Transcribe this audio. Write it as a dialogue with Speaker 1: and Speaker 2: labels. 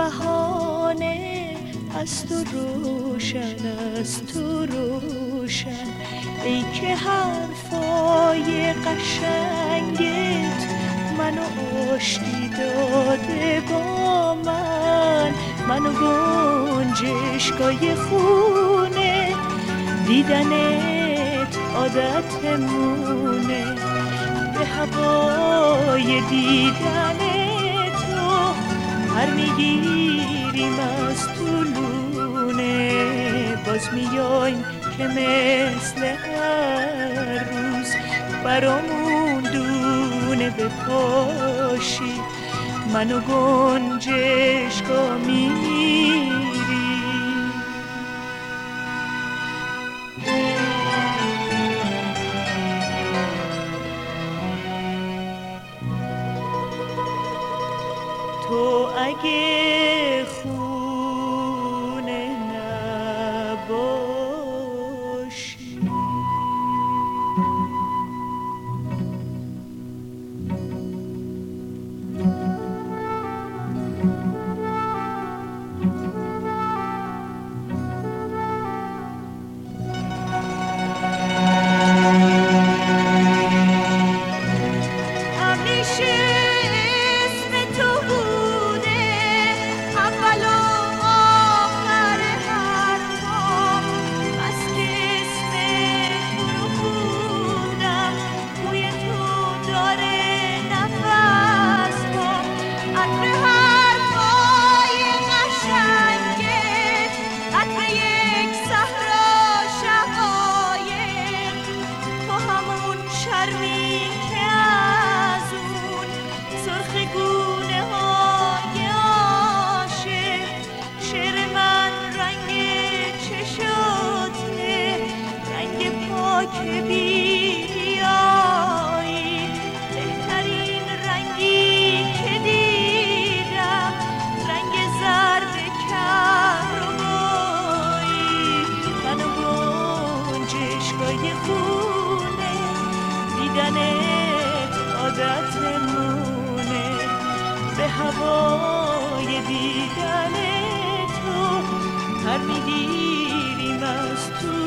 Speaker 1: بهانه از تو روشن، از تو روشن، ای که حرفای قشنگت منو آشتی داده با منو گنجشگاه خونه، دیدنت عادتمونه، به هوای دیدن تو پر میگیریم از طولونه، باز میایم که مثل هر روز برامون دونه بپاشی، منو گنجشگاه میری. تو اگه خونه نباشی، به هوای دیدن تو پر میگیریم از تو